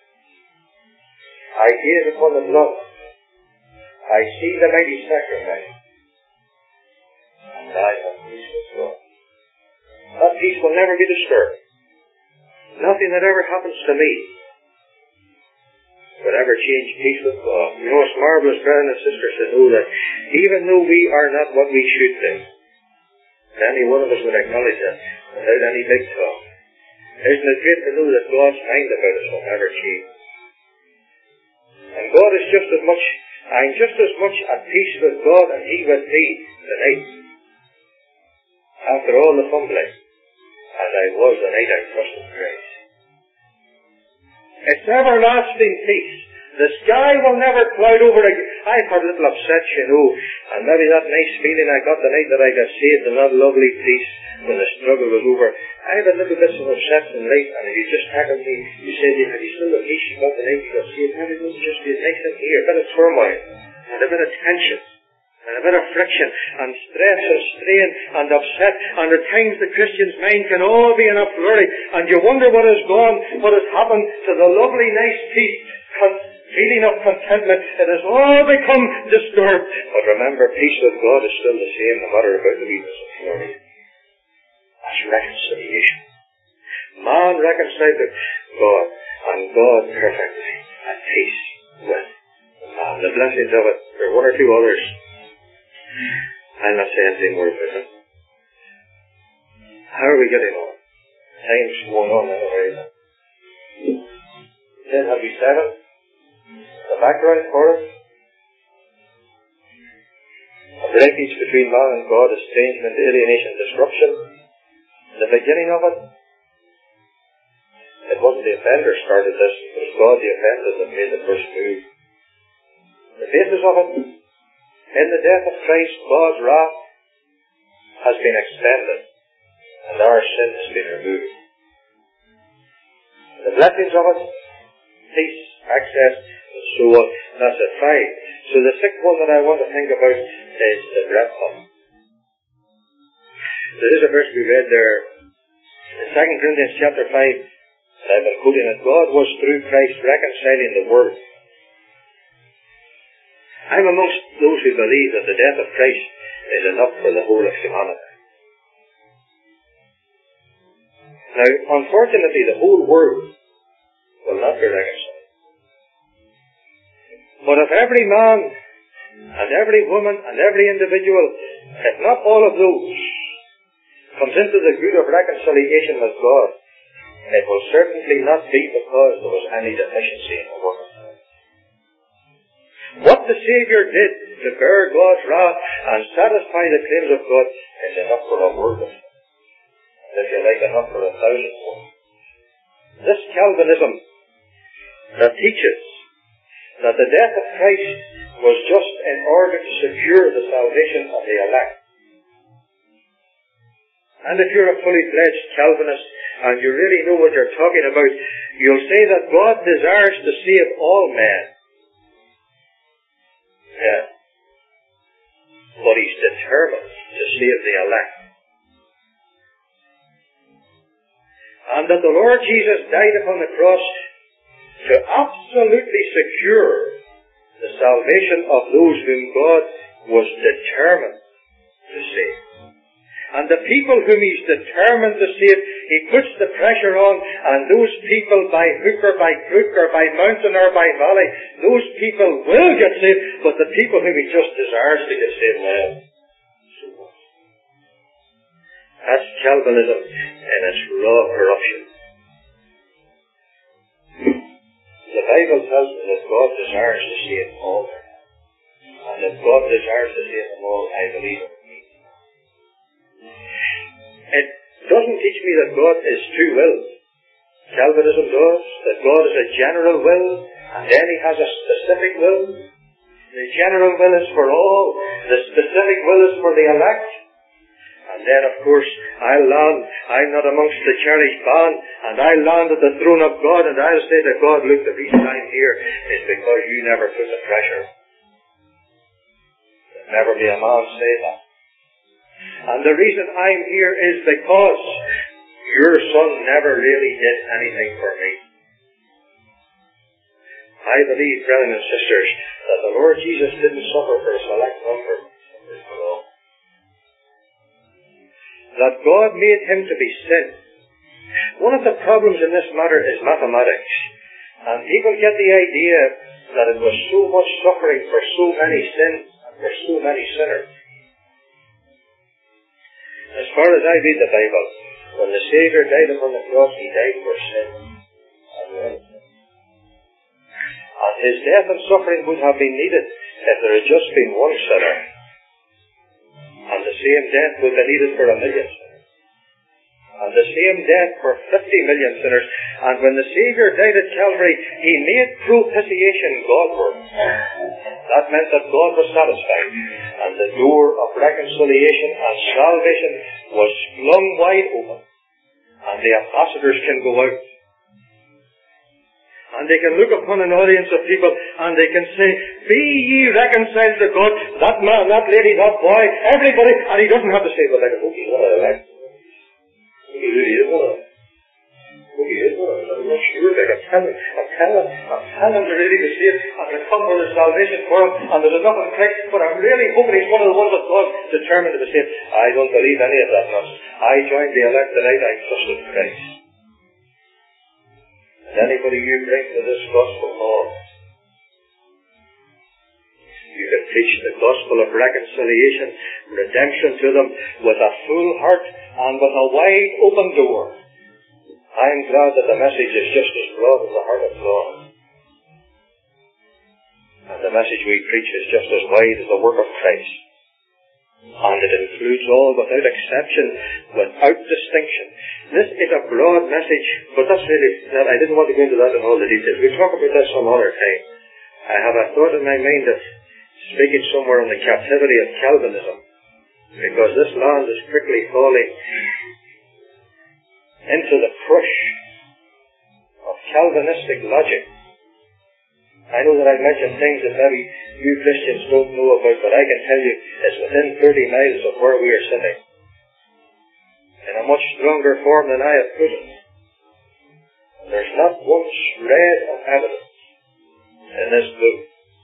I gaze upon the blood. I see the mighty sacrifice. And I have peace with God. That peace will never be disturbed. Nothing that ever happens to me would ever change peace with God. You know, it's marvelous, brothers and sisters, to know that even though we are not what we should be, and any one of us would acknowledge that without any big talk, isn't it great to know that God's mind about us will never change? And God is just as much, I'm just as much at peace with God and He with me tonight, after all the fumbling, as I was the night I trusted Christ. It's everlasting peace. The sky will never cloud over again. I've had little upsets, you know, and maybe that nice feeling I got the night that I got saved and that lovely peace when the struggle was over. I had a little bits of upsets in life, and if you just tackled me, you said, have you still the peace you got the night you got saved? Maybe it was just be nice in here, a bit of turmoil, and a bit of tension, and a bit of friction, and stress and strain, and upset, and at times the Christian's mind can all be in a flurry, and you wonder what has gone, what has happened to the lovely, nice peace, con- feeling of contentment. It has all become disturbed. But remember, peace with God is still the same, no matter about the weakness of flurry. That's reconciliation. Man reconciled with God, and God perfectly at peace with man. The blessings of it, there are one or two others. I'll not say anything more about it. How are we getting on? Time's going on anyway. Then have we settled the background for it? A breakage between man and God, estrangement, alienation, disruption. The beginning of it. It wasn't the offender started this, it was God the offender that made the first move. The basis of it, in the death of Christ, God's wrath has been expended, and our sin has been removed. The blessings of it, peace, access, and so on, that's it, fine. So the sixth one that I want to think about is the breadth of it. There is a verse we read there, in Second Corinthians chapter five, I've been quoting it, God was through Christ reconciling the world. I'm amongst those who believe that the death of Christ is enough for the whole of humanity. Now, unfortunately, the whole world will not be reconciled. But if every man and every woman and every individual, if not all of those, comes into the good of reconciliation with God, it will certainly not be because there was any deficiency in the work. What the Saviour did to bear God's wrath and satisfy the claims of God is enough for a world of, and if you like, enough for a thousand more. This Calvinism that teaches that the death of Christ was just in order to secure the salvation of the elect. And if you're a fully fledged Calvinist and you really know what you're talking about, you'll say that God desires to save all men. Yeah. But He's determined to save the elect. And that the Lord Jesus died upon the cross to absolutely secure the salvation of those whom God was determined to save. And the people whom He's determined to save, He puts the pressure on, and those people by hook or by crook or by mountain or by valley, those people will get saved, but the people whom He just desires to get saved will. That's Calvinism in its raw corruption. The Bible tells us that God desires to save all. And if God desires to save them all, I believe it. It doesn't teach me that God is two wills. Calvinism does, that God is a general will, and then He has a specific will. The general will is for all, the specific will is for the elect. And then, of course, I'll land, I'm not amongst the cherished band, and I'll land at the throne of God, and I'll say to God, look, the reason I'm here is because you never put the pressure. There'll never be a man say that. And the reason I'm here is because your Son never really did anything for me. I believe, brethren and sisters, that the Lord Jesus didn't suffer for a select number, but for all. That God made Him to be sin. One of the problems in this matter is mathematics. And people get the idea that it was so much suffering for so many sins and for so many sinners. As far as I read the Bible, when the Saviour died upon the cross, He died for sin. And His death and suffering would have been needed if there had just been one sinner. And the same death would be needed for a million sinners. And the same death for fifty million sinners. And when the Saviour died at Calvary, He made propitiation Godward. That meant that God was satisfied. And the door of reconciliation and salvation was flung wide open. And the ambassadors can go out. And they can look upon an audience of people and they can say, be ye reconciled to God. That man, that lady, that boy, everybody. And he doesn't have to say, well, like, oh, he's one of the elect. He really is one of them. Oh, he is one of them. I'm not sure. Like, I'm telling, I'm telling, I'm telling to really be saved and to come for the salvation for him. And there's enough in Christ. But I'm really hoping he's one of the ones that God determined to be saved. I don't believe any of that nonsense. I joined the elect the night I trusted Christ. And anybody you bring to this gospel hall, you can preach the gospel of reconciliation, redemption to them with a full heart and with a wide open door. I'm glad that the message is just as broad as the heart of God. And the message we preach is just as wide as the work of Christ. And it includes all without exception, without distinction. This is a broad message, but that's really, that I didn't want to go into that in all the details. We'll talk about that some other time. I have a thought in my mind of speaking somewhere on the captivity of Calvinism, because this land is quickly falling into the crush of Calvinistic logic. I know that I mentioned things that maybe you Christians don't know about, but I can tell you it's within thirty miles of where we are sitting. In a much stronger form than I have put it. There's not one shred of evidence in this book.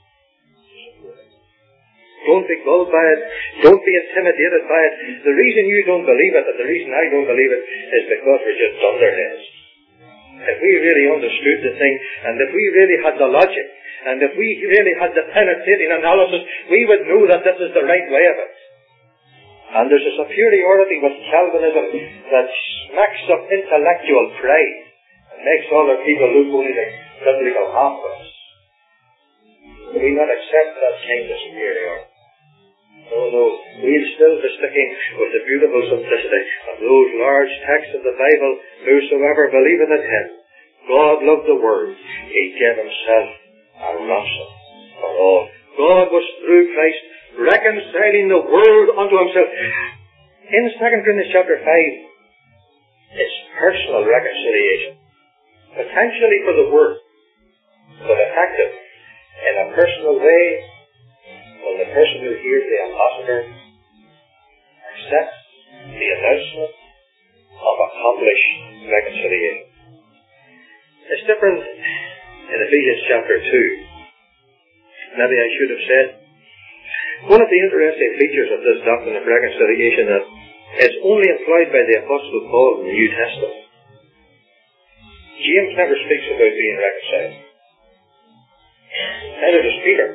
Don't be gulled by it. Don't be intimidated by it. The reason you don't believe it, and the reason I don't believe it, is because we're just dunderheads. If we really understood the thing, and if we really had the logic, and if we really had the penetrating analysis, we would know that this is the right way of it. And there's a superiority with Calvinism that smacks of intellectual pride and makes other people look only like biblical half-wits. We not accept that kind of superiority. No, no, we'll still be sticking with the beautiful simplicity of those large texts of the Bible. Whosoever believeth in him, God loved the world, he gave himself a ransom for all. God was through Christ reconciling the world unto himself. In Second Corinthians chapter five, it's personal reconciliation. Potentially for the word, but effective in a personal way. When the person who hears the ambassador accepts the announcement of accomplished reconciliation. It's different in Ephesians chapter two. Maybe I should have said, one of the interesting features of this doctrine of reconciliation is it's only employed by the Apostle Paul in the New Testament. James never speaks about being reconciled. Neither does Peter.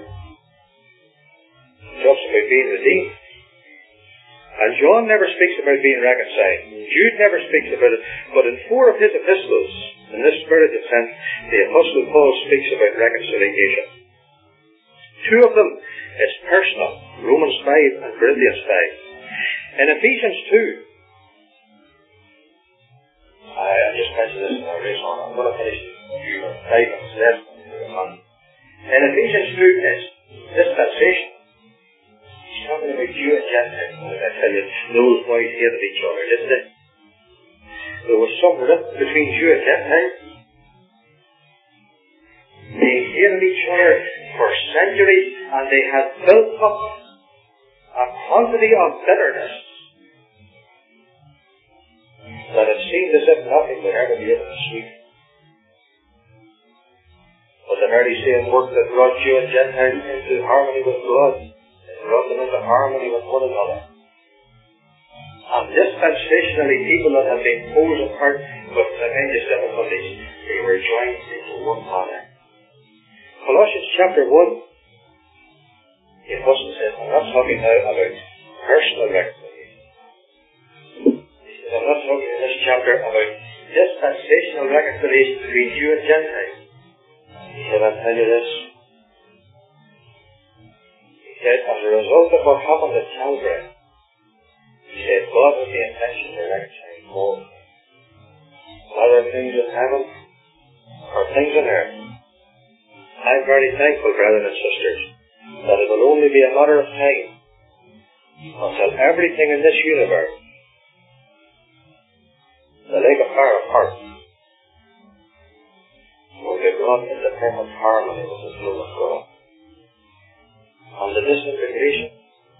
Talks about being redeemed. And John never speaks about being reconciled. Jude never speaks about it. But in four of his epistles, in this spirited sense, the Apostle Paul speaks about reconciliation. Two of them is personal, Romans five and Corinthians five. In Ephesians two, I, I just mentioned this in our race on. I'm going to finish five minutes left. In Ephesians two is dispensation. He's talking about Jew and Gentile. I tell you, those boys hated each other, didn't they? There was some rift between Jew and Gentile. They hated each other for centuries, and they had built up a quantity of bitterness that it seemed as if nothing would ever be able to sweep. But the very same work that brought Jew and Gentile into harmony with God, brought them into harmony with one another. And dispensationally, people that had been pulled apart with tremendous difficulties, they were joined into one body. Colossians chapter one, the Apostle says, I'm not talking now about personal reconciliation. He says, I'm not talking in this chapter about dispensational reconciliation between Jew and Gentile. He said, I'll tell you this. He said, as a result of what happened at Calvary, he said, God has the intention to reconcile both. Whether things in heaven or things on earth. I'm very thankful, brethren and sisters, that it will only be a matter of time until everything in this universe, the lake of fire of heart, will be brought perfect harmony with the flow of God. And the disintegration,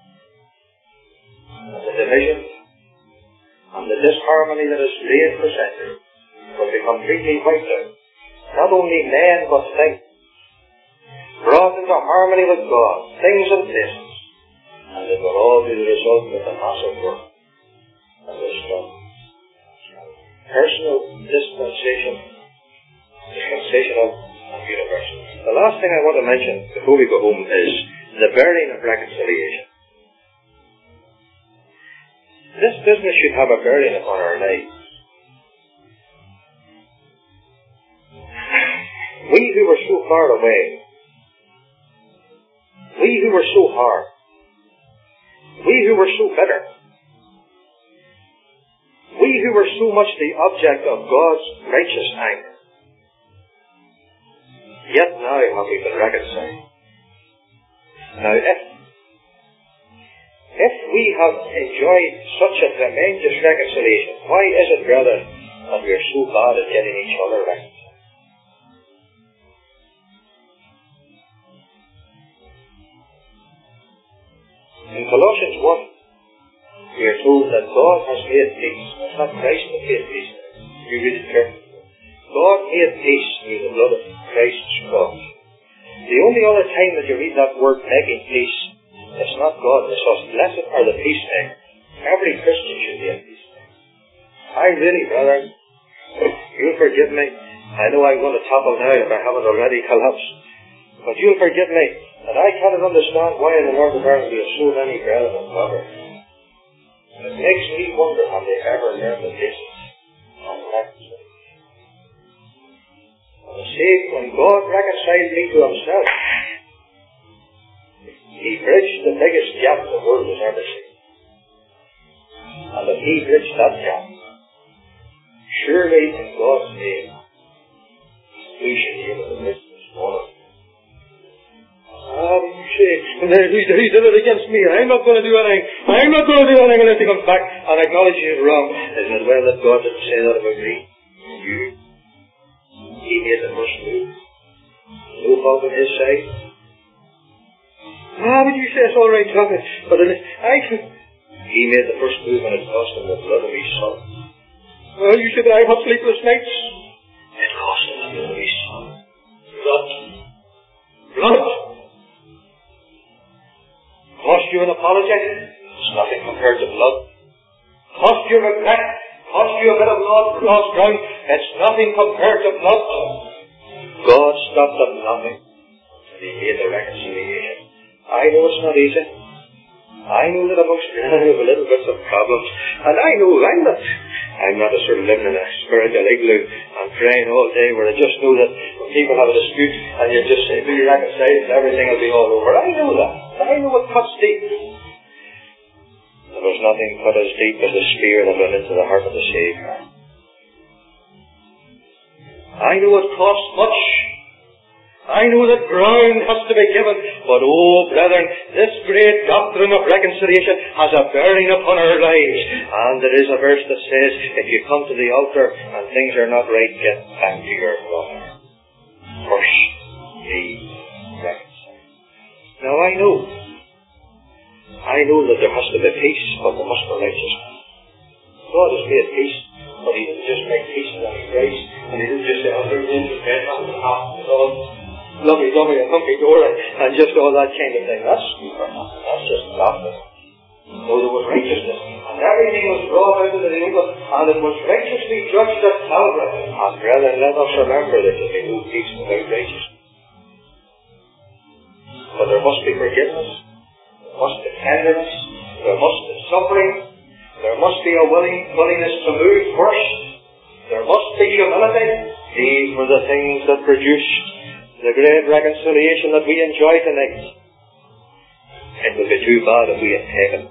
and the division, and the disharmony that is being presented will be completely wiped out. Not only men, but things. Brought into harmony with God, things and places. And it will all be the result of the massive work of this done. Personal dispensation, dispensational, and universal. The last thing I want to mention before we go home is the bearing of reconciliation. This business should have a bearing upon our lives. We who were so far away, we who were so hard, we who were so bitter, we who were so much the object of God's righteous anger, yet now have we been reconciled. Now if, if we have enjoyed such a tremendous reconciliation, why is it, brethren, that we are so bad at getting each other reconciled? In Colossians one, we are told that God has made peace. It's not Christ that made peace. You read it carefully. God made peace through the blood of Christ's cross. The only other time that you read that word making peace, it's not God, it's us. Blessed are the peacemakers. Every Christian should be a peacemaker. I really, brother, you'll forgive me. I know I'm going to topple now if I haven't already collapsed. But you'll forgive me that I cannot understand why in the North of Ireland we have so many brethren and brothers. It makes me wonder, have they ever learned the basics of reconciliation? And see, when God reconciled me to himself, he bridged the biggest gap the world has ever seen. And if he bridged that gap, surely in God's name, we should be able to bridge this water. Um, he did it against me. I'm not going to do anything. I'm not going to do anything unless he comes back and acknowledges he's wrong. Isn't it well that God didn't say that about me? You. He made the first move. No fault on his side. Ah, but you say it's all right, Tommy. But I can... He made the first move and it cost him the blood of his son. Well, you said I have sleepless nights. It cost him the blood of his son. Blood. Blood. Cost you an apology? It's nothing compared to blood. Cost you regret? Cost you a bit of blood lost ground? It's nothing compared to blood. God stopped at nothing. And he made the reconciliation. I know it's not easy. I know that amongst men I have a little bit of problems. And I know I'm not, I'm not a sort of living in a spiritual igloo and praying all day where I just know that when people have a dispute and you just say, be reconciled and everything will be all over. I know that. I know it cuts deep. There was nothing cut as deep as the spear that went into the heart of the Saviour. I know it costs much. I know that ground has to be given. But oh, brethren, this great doctrine of reconciliation has a bearing upon our lives. And there is a verse that says, if you come to the altar and things are not right, get back to your brother. First, be reconciled. Now I know, I know that there has to be peace, but there must be righteousness. God has made peace, but he didn't just make peace and only grace, and he didn't just say, oh, there's one to bed, and all lovely-dovey and hunky-dory, and just all that kind of thing. That's that's just laughter. No, there was righteousness, and everything was brought out into the open, and it was righteously judged at Calvary. And brethren, let us remember that there be no peace without righteousness. But there must be forgiveness, there must be tenderness, there must be suffering, there must be a willing, willingness to move first, there must be humility. These were the things that produced the great reconciliation that we enjoy tonight. It would be too bad if we had taken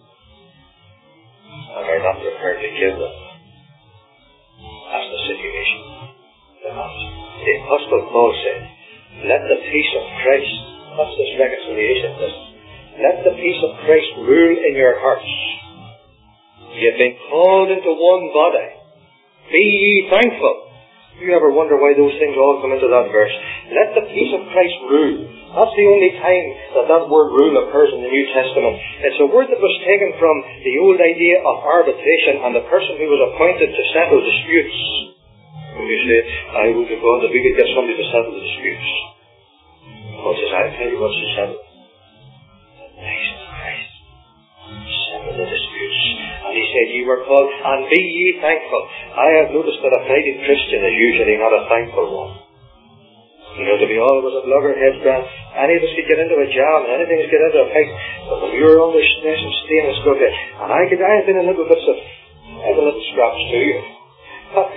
and are not prepared to give them. That's the situation. The Apostle Paul said, let the peace of Christ, that's this reconciliation business, let the peace of Christ rule in your hearts. You've been called into one body. Be ye thankful. Do you ever wonder why those things all come into that verse? Let the peace of Christ rule. That's the only time that that word rule occurs in the New Testament. It's a word that was taken from the old idea of arbitration and the person who was appointed to settle disputes. When you say, I would have gone that we could get somebody to settle the disputes. God says, I'll tell you what's to settle. The peace of Christ. Settle the disputes. And he said, ye were called, and be ye thankful. I have noticed that a fighting Christian is usually not a thankful one. You know, to be always at loggerheads, Grant. Any of us could get into a jam, and anything could get into a fight. But when you're under stress and strain, it's good. And I could, I have been in little bits of, I have a little scraps too.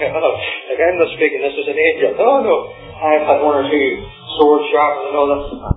Like, I'm not speaking this as an angel. No, no. I've had one or two sword sharp and all that.